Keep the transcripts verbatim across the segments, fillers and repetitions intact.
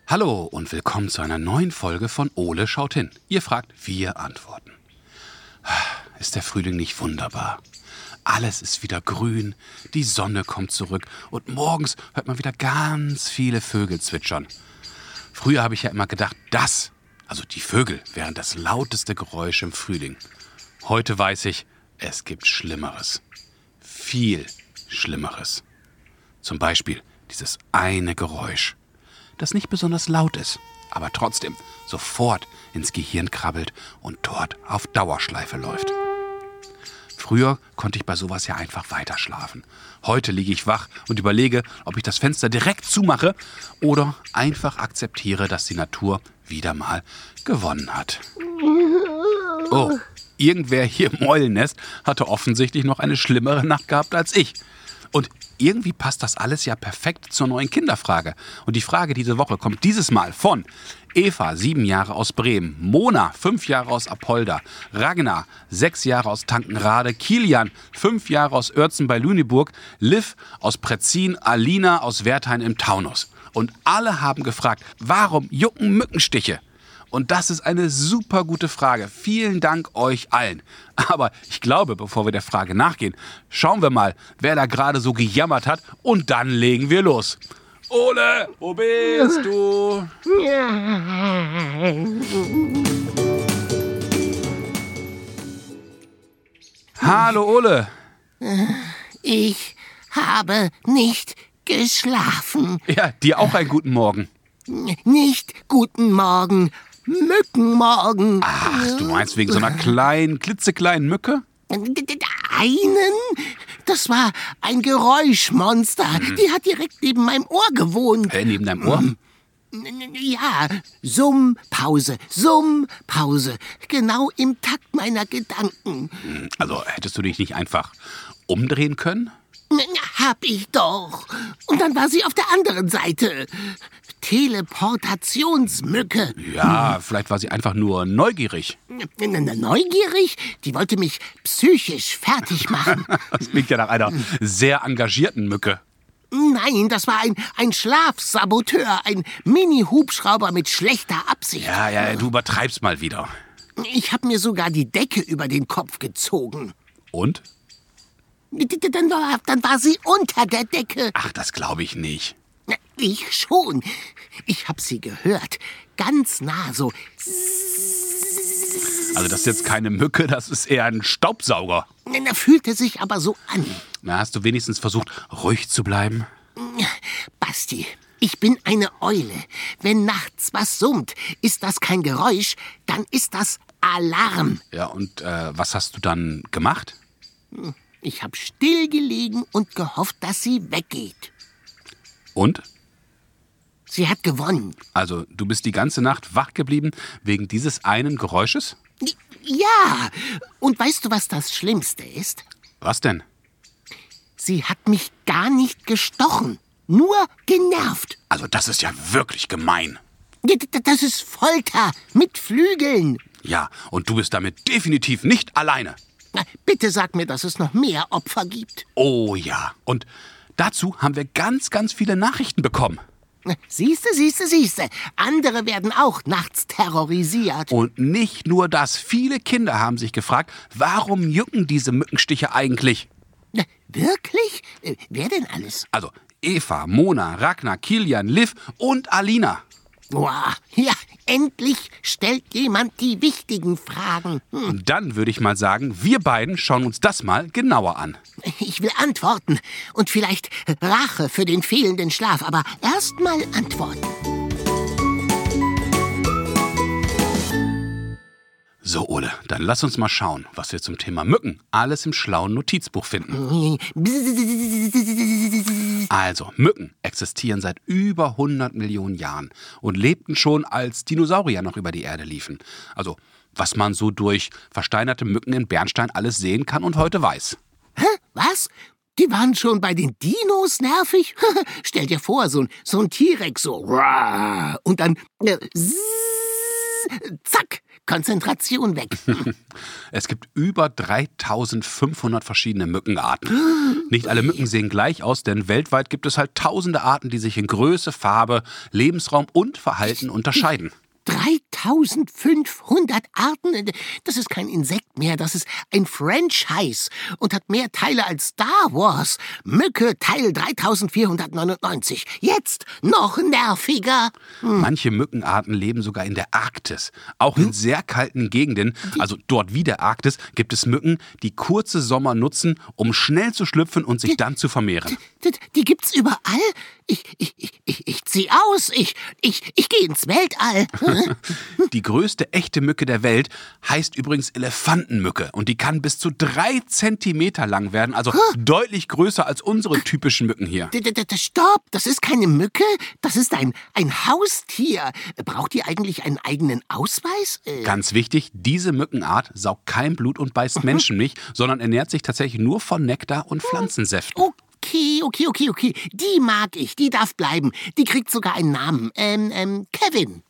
Hallo und willkommen zu einer neuen Folge von Ole schaut hin. Ihr fragt, wir antworten. Ist der Frühling nicht wunderbar? Alles ist wieder grün, die Sonne kommt zurück und morgens hört man wieder ganz viele Vögel zwitschern. Früher habe ich ja immer gedacht, das, also die Vögel, wären das lauteste Geräusch im Frühling. Heute weiß ich, es gibt Schlimmeres. Viel Schlimmeres. Zum Beispiel dieses eine Geräusch, das nicht besonders laut ist, aber trotzdem sofort ins Gehirn krabbelt und dort auf Dauerschleife läuft. Früher konnte ich bei sowas ja einfach weiterschlafen. Heute liege ich wach und überlege, ob ich das Fenster direkt zumache oder einfach akzeptiere, dass die Natur wieder mal gewonnen hat. Oh, irgendwer hier im Eulennest hatte offensichtlich noch eine schlimmere Nacht gehabt als ich. Und irgendwie passt das alles ja perfekt zur neuen Kinderfrage. Und die Frage diese Woche kommt dieses Mal von Eva, sieben Jahre aus Bremen, Mona, fünf Jahre aus Apolda, Ragnar, sechs Jahre aus Tankenrade, Kilian, fünf Jahre aus Oertzen bei Lüneburg, Liv aus Pretzin, Alina aus Wertheim im Taunus. Und alle haben gefragt, warum jucken Mückenstiche? Und das ist eine super gute Frage. Vielen Dank euch allen. Aber ich glaube, bevor wir der Frage nachgehen, schauen wir mal, wer da gerade so gejammert hat und dann legen wir los. Ole, wo bist du? Hallo Ole. Ich habe nicht geschlafen. Ja, dir auch einen guten Morgen. Nicht guten Morgen, Mückenmorgen. Ach, du meinst wegen so einer kleinen, klitzekleinen Mücke? Einen? Das war ein Geräuschmonster. Hm. Die hat direkt neben meinem Ohr gewohnt. Äh, neben deinem Ohr? Ja, Summpause, Summpause. Genau im Takt meiner Gedanken. Also hättest du dich nicht einfach umdrehen können? Hab ich doch. Und dann war sie auf der anderen Seite. Teleportationsmücke. Ja, vielleicht war sie einfach nur neugierig. Neugierig? Die wollte mich psychisch fertig machen. Das klingt ja nach einer sehr engagierten Mücke. Nein, das war ein, ein Schlafsaboteur, ein Mini-Hubschrauber mit schlechter Absicht. Ja, ja, du übertreibst mal wieder. Ich habe mir sogar die Decke über den Kopf gezogen. Und? Dann war, dann war sie unter der Decke. Ach, das glaube ich nicht. Ich schon. Ich habe sie gehört. Ganz nah so. Also das ist jetzt keine Mücke, das ist eher ein Staubsauger. Er fühlte sich aber so an. Na, hast du wenigstens versucht, ruhig zu bleiben? Basti, ich bin eine Eule. Wenn nachts was summt, ist das kein Geräusch, dann ist das Alarm. Ja, und äh, was hast du dann gemacht? Ich habe still gelegen und gehofft, dass sie weggeht. Und? Sie hat gewonnen. Also, du bist die ganze Nacht wach geblieben wegen dieses einen Geräusches? Ja. Und weißt du, was das Schlimmste ist? Was denn? Sie hat mich gar nicht gestochen, nur genervt. Also, das ist ja wirklich gemein. Das ist Folter mit Flügeln. Ja, und du bist damit definitiv nicht alleine. Bitte sag mir, dass es noch mehr Opfer gibt. Oh ja. Und dazu haben wir ganz, ganz viele Nachrichten bekommen. Siehste, siehste, siehste. Andere werden auch nachts terrorisiert. Und nicht nur das. Viele Kinder haben sich gefragt, warum jucken diese Mückenstiche eigentlich? Wirklich? Wer denn alles? Also Eva, Mona, Ragnar, Kilian, Liv und Alina. Boah, ja, endlich stellt jemand die wichtigen Fragen. Hm. Und dann würde ich mal sagen, wir beiden schauen uns das mal genauer an. Ich will antworten und vielleicht Rache für den fehlenden Schlaf, aber erst mal antworten. So, Ole, dann lass uns mal schauen, was wir zum Thema Mücken alles im schlauen Notizbuch finden. Also, Mücken existieren seit über hundert Millionen Jahren und lebten schon, als Dinosaurier noch über die Erde liefen. Also, was man so durch versteinerte Mücken in Bernstein alles sehen kann und heute weiß. Hä? Was? Die waren schon bei den Dinos nervig? Stell dir vor, so ein, so ein T-Rex so. Und dann. Äh, zack, Konzentration weg. Es gibt über dreitausendfünfhundert verschiedene Mückenarten. Nicht alle Mücken sehen gleich aus, denn weltweit gibt es halt tausende Arten, die sich in Größe, Farbe, Lebensraum und Verhalten unterscheiden. dreitausendfünfhundert Arten? Das ist kein Insekt mehr, das ist ein Franchise und hat mehr Teile als Star Wars. Mücke Teil dreitausendvierhundertneunundneunzig. Jetzt noch nerviger. Hm. Manche Mückenarten leben sogar in der Arktis. Auch in sehr kalten Gegenden, also dort wie der Arktis, gibt es Mücken, die kurze Sommer nutzen, um schnell zu schlüpfen und sich dann zu vermehren. Die, die gibt's überall? Ich, ich, ich, ich, ich zieh aus. Ich, ich, ich gehe ins Weltall. Die größte echte Mücke der Welt heißt übrigens Elefantenmücke und die kann bis zu drei Zentimeter lang werden, also deutlich größer als unsere typischen Mücken hier. Stopp, das ist keine Mücke, das ist ein, ein Haustier. Braucht die eigentlich einen eigenen Ausweis? Ganz wichtig, diese Mückenart saugt kein Blut und beißt Menschen nicht, sondern ernährt sich tatsächlich nur von Nektar und Pflanzensäften. Okay, okay, okay, okay. Die mag ich, die darf bleiben. Die kriegt sogar einen Namen. Ähm, ähm, Kevin.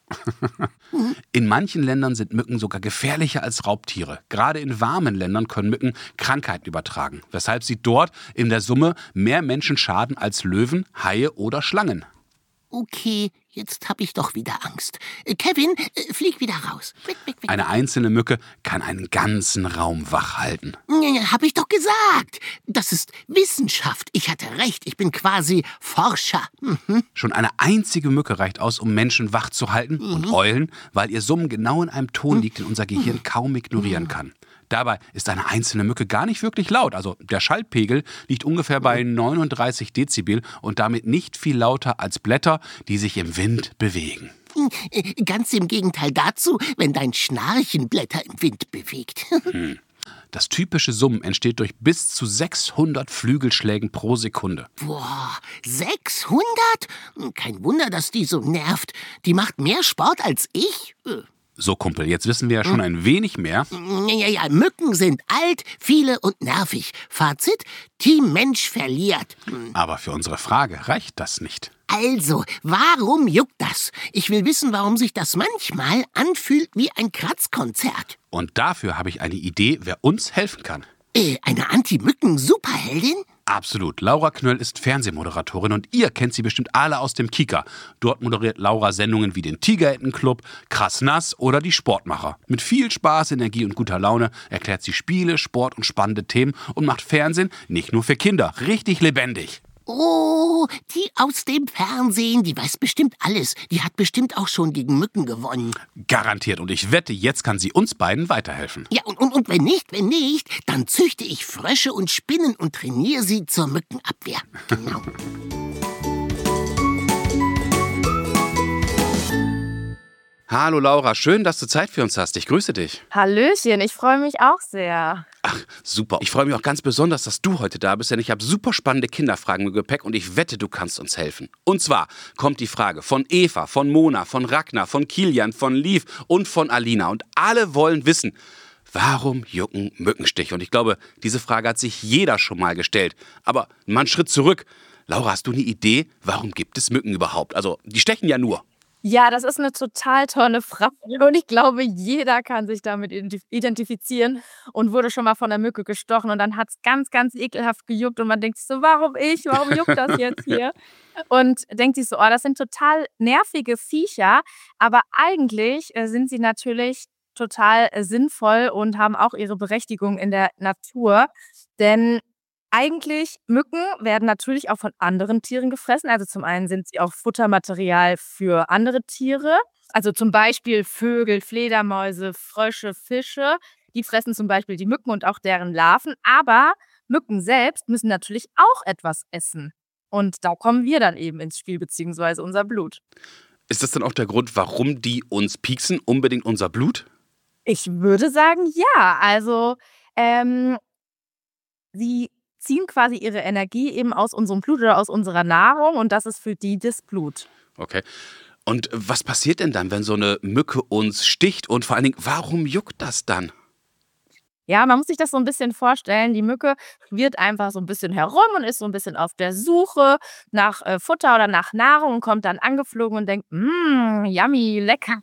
In manchen Ländern sind Mücken sogar gefährlicher als Raubtiere. Gerade in warmen Ländern können Mücken Krankheiten übertragen, weshalb sie dort in der Summe mehr Menschen schaden als Löwen, Haie oder Schlangen. Okay, jetzt habe ich doch wieder Angst. Kevin, flieg wieder raus. Weg, weg, weg. Eine einzelne Mücke kann einen ganzen Raum wach halten. Hab ich doch gesagt. Das ist Wissenschaft. Ich hatte recht, ich bin quasi Forscher. Mhm. Schon eine einzige Mücke reicht aus, um Menschen wach zu halten mhm. und Eulen, weil ihr Summen genau in einem Ton liegt, den unser Gehirn kaum ignorieren kann. Dabei ist eine einzelne Mücke gar nicht wirklich laut. Also der Schallpegel liegt ungefähr bei neununddreißig Dezibel und damit nicht viel lauter als Blätter, die sich im Wind bewegen. Ganz im Gegenteil dazu, wenn dein Schnarchen Blätter im Wind bewegt. Hm. Das typische Summen entsteht durch bis zu sechshundert Flügelschlägen pro Sekunde. Boah, sechshundert? Kein Wunder, dass die so nervt. Die macht mehr Sport als ich. So, Kumpel, jetzt wissen wir ja schon ein wenig mehr. Ja, ja, Mücken sind alt, viele und nervig. Fazit, Team Mensch verliert. Aber für unsere Frage reicht das nicht. Also, warum juckt das? Ich will wissen, warum sich das manchmal anfühlt wie ein Kratzkonzert. Und dafür habe ich eine Idee, wer uns helfen kann. Äh, eine Anti-Mücken-Superheldin? Absolut. Laura Knöll ist Fernsehmoderatorin und ihr kennt sie bestimmt alle aus dem Kika. Dort moderiert Laura Sendungen wie den Tigerentenclub, Krass Nass oder die Sportmacher. Mit viel Spaß, Energie und guter Laune erklärt sie Spiele, Sport und spannende Themen und macht Fernsehen nicht nur für Kinder, richtig lebendig. Oh, die aus dem Fernsehen, die weiß bestimmt alles. Die hat bestimmt auch schon gegen Mücken gewonnen. Garantiert. Und ich wette, jetzt kann sie uns beiden weiterhelfen. Ja, und, und, und wenn nicht, wenn nicht, dann züchte ich Frösche und Spinnen und trainiere sie zur Mückenabwehr. Genau. Hallo Laura, schön, dass du Zeit für uns hast. Ich grüße dich. Hallöchen, ich freue mich auch sehr. Ach, super. Ich freue mich auch ganz besonders, dass du heute da bist, denn ich habe super spannende Kinderfragen im Gepäck und ich wette, du kannst uns helfen. Und zwar kommt die Frage von Eva, von Mona, von Ragnar, von Kilian, von Liv und von Alina. Und alle wollen wissen, warum jucken Mückenstiche? Und ich glaube, diese Frage hat sich jeder schon mal gestellt. Aber mal einen Schritt zurück. Laura, hast du eine Idee, warum gibt es Mücken überhaupt? Also, die stechen ja nur. Ja, das ist eine total tolle Frage und ich glaube, jeder kann sich damit identifizieren und wurde schon mal von der Mücke gestochen und dann hat es ganz, ganz ekelhaft gejuckt und man denkt sich so, warum ich, warum juckt das jetzt hier? Und denkt sich so, oh, das sind total nervige Viecher, aber eigentlich äh, sind sie natürlich total äh, sinnvoll und haben auch ihre Berechtigung in der Natur, denn eigentlich, Mücken werden natürlich auch von anderen Tieren gefressen. Also zum einen sind sie auch Futtermaterial für andere Tiere. Also zum Beispiel Vögel, Fledermäuse, Frösche, Fische. Die fressen zum Beispiel die Mücken und auch deren Larven. Aber Mücken selbst müssen natürlich auch etwas essen. Und da kommen wir dann eben ins Spiel, beziehungsweise unser Blut. Ist das dann auch der Grund, warum die uns pieksen, unbedingt unser Blut? Ich würde sagen, ja. Also, ähm, sie ziehen quasi ihre Energie eben aus unserem Blut oder aus unserer Nahrung und das ist für die das Blut. Okay. Und was passiert denn dann, wenn so eine Mücke uns sticht und vor allen Dingen, warum juckt das dann? Ja, man muss sich das so ein bisschen vorstellen. Die Mücke schwirrt einfach so ein bisschen herum und ist so ein bisschen auf der Suche nach, äh, Futter oder nach Nahrung und kommt dann angeflogen und denkt: „Hm, yummy, lecker.“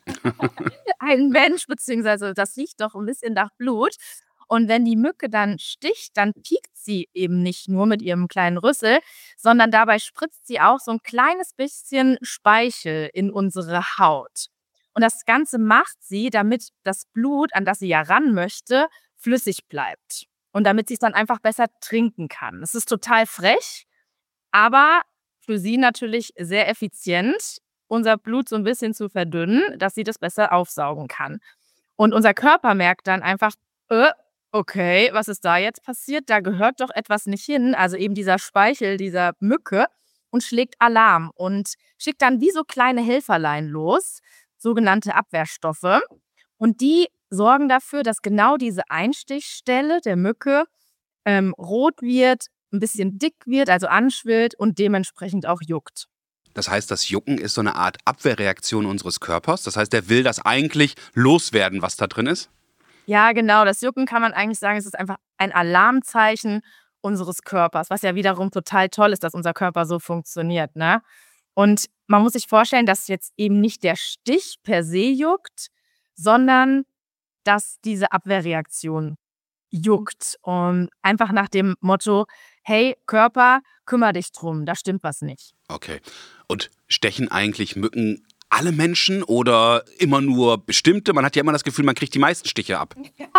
Ein Mensch, beziehungsweise das riecht doch ein bisschen nach Blut. Und wenn die Mücke dann sticht, dann piekt sie eben nicht nur mit ihrem kleinen Rüssel, sondern dabei spritzt sie auch so ein kleines bisschen Speichel in unsere Haut. Und das Ganze macht sie, damit das Blut, an das sie ja ran möchte, flüssig bleibt. Und damit sie's dann einfach besser trinken kann. Es ist total frech, aber für sie natürlich sehr effizient, unser Blut so ein bisschen zu verdünnen, dass sie das besser aufsaugen kann. Und unser Körper merkt dann einfach: „Äh, okay, was ist da jetzt passiert? Da gehört doch etwas nicht hin“, also eben dieser Speichel dieser Mücke, und schlägt Alarm und schickt dann wie so kleine Helferlein los, sogenannte Abwehrstoffe. Und die sorgen dafür, dass genau diese Einstichstelle der Mücke, ähm, rot wird, ein bisschen dick wird, also anschwillt und dementsprechend auch juckt. Das heißt, das Jucken ist so eine Art Abwehrreaktion unseres Körpers. Das heißt, der will das eigentlich loswerden, was da drin ist? Ja, genau, das Jucken kann man eigentlich sagen, es ist einfach ein Alarmzeichen unseres Körpers, was ja wiederum total toll ist, dass unser Körper so funktioniert, ne? Und man muss sich vorstellen, dass jetzt eben nicht der Stich per se juckt, sondern dass diese Abwehrreaktion juckt. Und einfach nach dem Motto: „Hey Körper, kümmere dich drum, da stimmt was nicht.“ Okay. Und stechen eigentlich Mücken alle Menschen oder immer nur bestimmte? Man hat ja immer das Gefühl, man kriegt die meisten Stiche ab.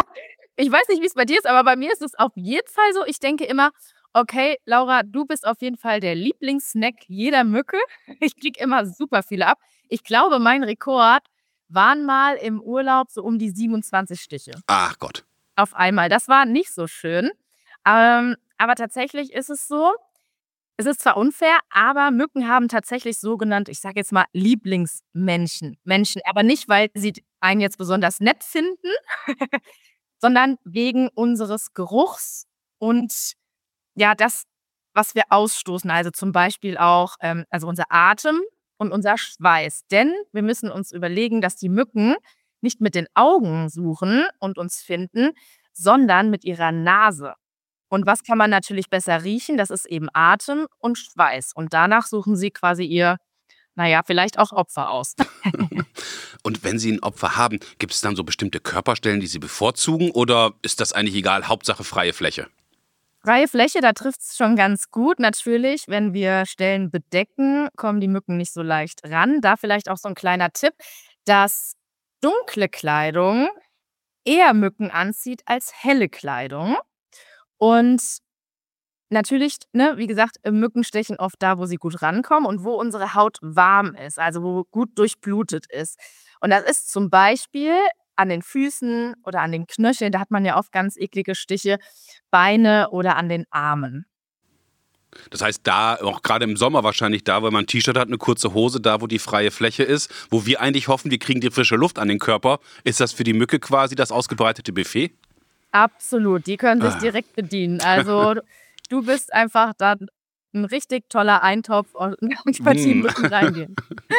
Ich weiß nicht, wie es bei dir ist, aber bei mir ist es auf jeden Fall so. Ich denke immer: „Okay, Laura, du bist auf jeden Fall der Lieblingssnack jeder Mücke.“ Ich kriege immer super viele ab. Ich glaube, mein Rekord waren mal im Urlaub so um die siebenundzwanzig Stiche Ach Gott. auf einmal. Das war nicht so schön. Ähm, aber tatsächlich ist es so, es ist zwar unfair, aber Mücken haben tatsächlich sogenannte, ich sage jetzt mal, Lieblingsmenschen. Menschen, aber nicht, weil sie einen jetzt besonders nett finden, sondern wegen unseres Geruchs und ja, das, was wir ausstoßen. Also zum Beispiel auch, ähm, also unser Atem und unser Schweiß. Denn wir müssen uns überlegen, dass die Mücken nicht mit den Augen suchen und uns finden, sondern mit ihrer Nase. Und was kann man natürlich besser riechen? Das ist eben Atem und Schweiß. Und danach suchen sie quasi ihr, naja, vielleicht auch Opfer aus. Und wenn Sie ein Opfer haben, gibt es dann so bestimmte Körperstellen, die Sie bevorzugen oder ist das eigentlich egal, Hauptsache freie Fläche? Freie Fläche, da trifft es schon ganz gut. Natürlich, wenn wir Stellen bedecken, kommen die Mücken nicht so leicht ran. Da vielleicht auch so ein kleiner Tipp, dass dunkle Kleidung eher Mücken anzieht als helle Kleidung. Und natürlich, ne, wie gesagt, äh, Mücken stechen oft da, wo sie gut rankommen und wo unsere Haut warm ist, also wo gut durchblutet ist. Und das ist zum Beispiel an den Füßen oder an den Knöcheln, da hat man ja oft ganz eklige Stiche, Beine oder an den Armen. Das heißt, da, auch gerade im Sommer wahrscheinlich da, wo man ein T-Shirt hat, eine kurze Hose, da, wo die freie Fläche ist, wo wir eigentlich hoffen, wir kriegen die frische Luft an den Körper, ist das für die Mücke quasi das ausgebreitete Buffet? Absolut, die können sich Ah. direkt bedienen. Also, du bist einfach dann 'n richtig toller Eintopf und bei die Mm. Mücken reingehen.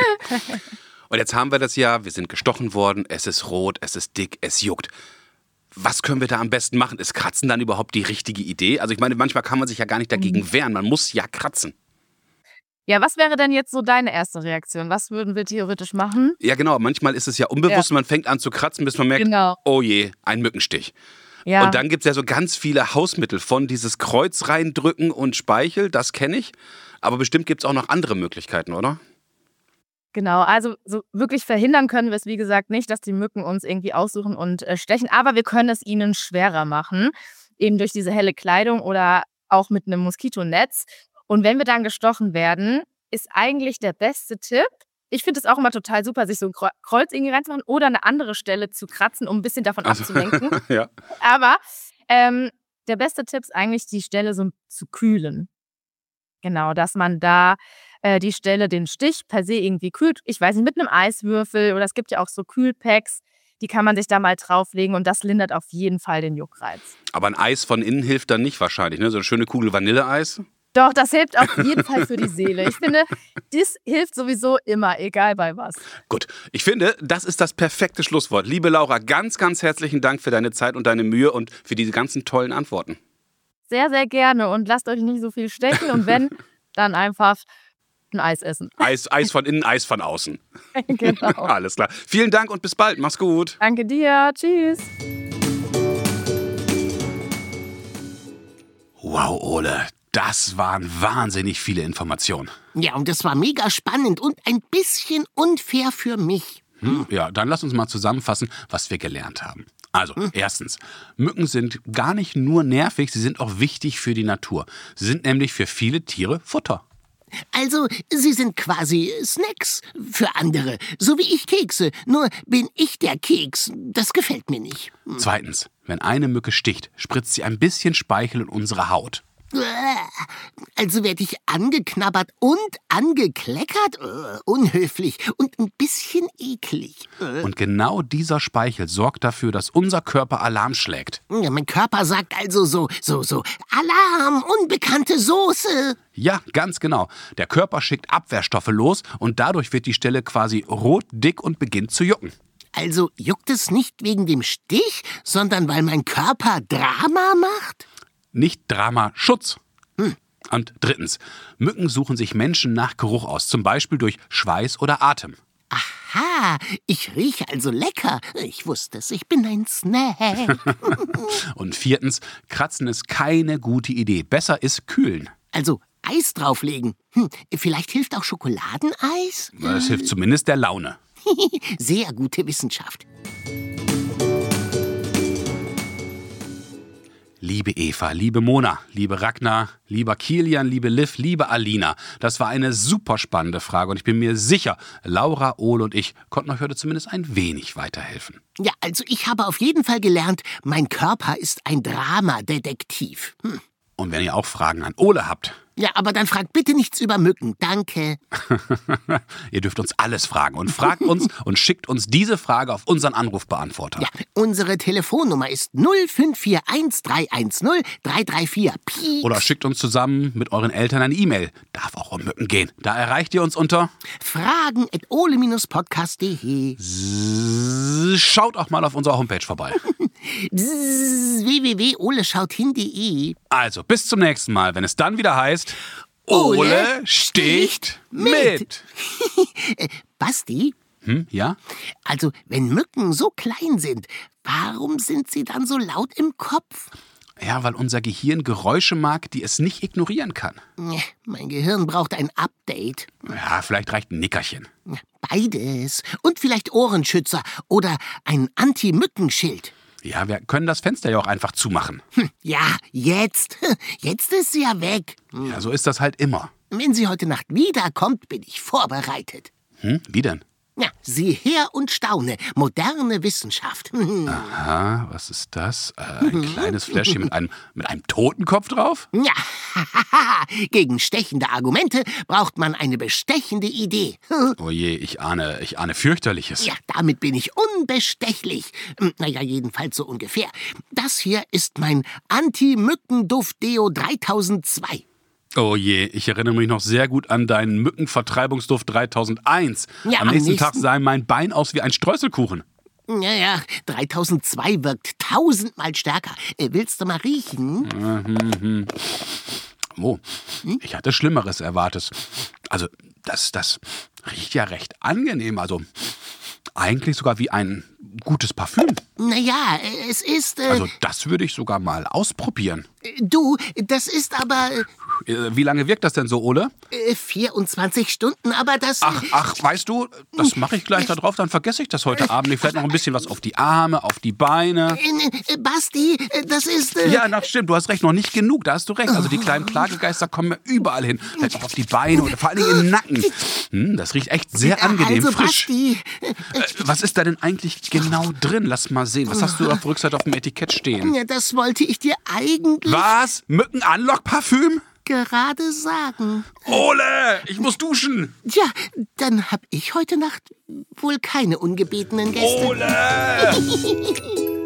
Und jetzt haben wir das ja, wir sind gestochen worden, es ist rot, es ist dick, es juckt. Was können wir da am besten machen? Ist Kratzen dann überhaupt die richtige Idee? Also ich meine, manchmal kann man sich ja gar nicht dagegen Mhm. wehren, man muss ja kratzen. Ja, was wäre denn jetzt so deine erste Reaktion? Was würden wir theoretisch machen? Ja genau, manchmal ist es ja unbewusst Ja, und man fängt an zu kratzen, bis man merkt, genau. oh je, ein Mückenstich. Und Ja, dann gibt es ja so ganz viele Hausmittel von dieses Kreuz reindrücken und Speichel, das kenne ich. Aber bestimmt gibt es auch noch andere Möglichkeiten, oder? genau. Also, so wirklich verhindern können wir es, wie gesagt, nicht, dass die Mücken uns irgendwie aussuchen und, äh, stechen, aber wir können es ihnen schwerer machen, eben durch diese helle Kleidung oder auch mit 'nem Moskitonetz. Und wenn wir dann gestochen werden, ist eigentlich der beste Tipp, ich finde es auch immer total super, sich so 'n Kreu Kreuz irgendwie reinzumachen oder 'ne andere Stelle zu kratzen, um 'n bisschen davon Also, abzulenken. ja. Aber, ähm, der beste Tipp ist eigentlich, die Stelle so zu kühlen. Genau, dass man da, äh, die Stelle, den Stich per se irgendwie kühlt. Ich weiß nicht, mit 'nem Eiswürfel oder es gibt ja auch so Kühlpacks, die kann man sich da mal drauflegen und das lindert auf jeden Fall den Juckreiz. Aber ein Eis von innen hilft dann nicht wahrscheinlich, ne? So eine schöne Kugel Vanilleeis. Doch, das hilft auf jeden Fall für die Seele. Ich finde, das hilft sowieso immer, egal bei was. Gut, ich finde, das ist das perfekte Schlusswort. Liebe Laura, ganz, ganz herzlichen Dank für deine Zeit und deine Mühe und für diese ganzen tollen Antworten. Sehr, sehr gerne und lasst euch nicht so viel stechen und wenn, dann einfach ein Eis essen. Eis, Eis von innen, Eis von außen. Genau. Alles klar. Vielen Dank und bis bald. Mach's gut. Danke dir. Tschüss. Wow, Ole, das waren wahnsinnig viele Informationen. Ja, und das war mega spannend und ein bisschen unfair für mich. Hm, ja, dann lass uns mal zusammenfassen, was wir gelernt haben. Also, hm. erstens, Mücken sind gar nicht nur nervig, sie sind auch wichtig für die Natur. Sie sind nämlich für viele Tiere Futter. Also, sie sind quasi Snacks für andere, so wie ich Kekse. Nur bin ich der Keks. Das gefällt mir nicht. Zweitens, wenn eine Mücke sticht, spritzt sie ein bisschen Speichel in unsere Haut. Also werde ich angeknabbert und angekleckert? Uh, unhöflich und ein bisschen eklig. Uh. Und genau dieser Speichel sorgt dafür, dass unser Körper Alarm schlägt. Ja, mein Körper sagt also so, so, so, Alarm, unbekannte Soße. Ja, ganz genau. Der Körper schickt Abwehrstoffe los und dadurch wird die Stelle quasi rot, dick und beginnt zu jucken. Also juckt es nicht wegen dem Stich, sondern weil mein Körper Drama macht? Nicht Drama, Schutz. Hm. Und drittens, Mücken suchen sich Menschen nach Geruch aus, zum Beispiel durch Schweiß oder Atem. Aha, ich rieche also lecker. Ich wusste es, ich bin ein Snack. Und viertens, Kratzen ist keine gute Idee. Besser ist kühlen. Also Eis drauflegen. Hm, vielleicht hilft auch Schokoladeneis? Das hilft zumindest der Laune. Sehr gute Wissenschaft. Liebe Eva, liebe Mona, liebe Ragnar, lieber Kilian, liebe Liv, liebe Alina. Das war eine super spannende Frage und ich bin mir sicher, Laura, Ole und ich konnten euch heute zumindest ein wenig weiterhelfen. Ja, also ich habe auf jeden Fall gelernt, mein Körper ist ein Dramadetektiv. Hm. Und wenn ihr auch Fragen an Ole habt... Ja, aber dann fragt bitte nichts über Mücken, danke. Ihr dürft uns alles fragen und fragt uns und schickt uns diese Frage auf unseren Anrufbeantworter. Ja, unsere Telefonnummer ist null fünf vier eins drei eins null drei drei vier. Piep. Oder schickt uns zusammen mit euren Eltern eine E-Mail. Darf auch um Mücken gehen. Da erreicht ihr uns unter fragen at ole podcast punkt de. Schaut auch mal auf unserer Homepage vorbei. w w w punkt ole schaut hin punkt de. Also, bis zum nächsten Mal, wenn es dann wieder heißt Ole, Ole sticht mit. äh, Basti? Hm, ja? Also, wenn Mücken so klein sind, warum sind sie dann so laut im Kopf? Ja, weil unser Gehirn Geräusche mag, die es nicht ignorieren kann. Mein Gehirn braucht ein Update. Ja, vielleicht reicht ein Nickerchen. Beides. Und vielleicht Ohrenschützer oder ein Anti-Mücken-Schild. Ja, wir können das Fenster ja auch einfach zumachen. Hm, ja, jetzt. Jetzt ist sie ja weg. Ja, so ist das halt immer. Wenn sie heute Nacht wiederkommt, bin ich vorbereitet. Hm, wie denn? Ja, sieh her und staune. Moderne Wissenschaft. Aha, was ist das? Äh, ein kleines Fläschchen mit einem, mit einem Totenkopf drauf? Ja, gegen stechende Argumente braucht man eine bestechende Idee. Oh je, ich ahne, ich ahne fürchterliches. Ja, damit bin ich unbestechlich. Naja, jedenfalls so ungefähr. Das hier ist mein Anti-Mückenduft-Deo dreitausendzwei. Oh je, ich erinnere mich noch sehr gut an deinen Mückenvertreibungsduft dreitausendeins. Ja, am nächsten, nächsten Tag sah mein Bein aus wie ein Streuselkuchen. Ja, ja, dreitausendzwei wirkt tausendmal stärker. Äh, willst du mal riechen? Mhm. Oh, ich hatte Schlimmeres erwartet. Also, das, das riecht ja recht angenehm. Also, eigentlich sogar wie ein gutes Parfüm. Naja, es ist... Äh, also, das würde ich sogar mal ausprobieren. Du, das ist aber... Äh, wie lange wirkt das denn so, Ole? Äh, vierundzwanzig Stunden, aber das... Ach, ach, weißt du, das mache ich gleich da drauf, dann vergesse ich das heute Abend. Ich vielleicht noch ein bisschen was auf die Arme, auf die Beine. Äh, äh, Basti, das ist... Äh, ja, das stimmt, du hast recht, noch nicht genug, da hast du recht. Also die kleinen Plagegeister kommen mir überall hin. Vielleicht auch auf die Beine oder vor allen Dingen im Nacken. Hm, das riecht echt sehr angenehm, also, frisch. Basti, äh, was ist da denn eigentlich genau drin? Lass mal sehen. Was hast du auf der Rückseite auf dem Etikett stehen? Ja, das wollte ich dir eigentlich... Was? Mücken-Anlock-Parfüm? Gerade sagen. Ole, ich muss duschen. Tja, dann hab ich heute Nacht wohl keine ungebetenen Gäste. Ole!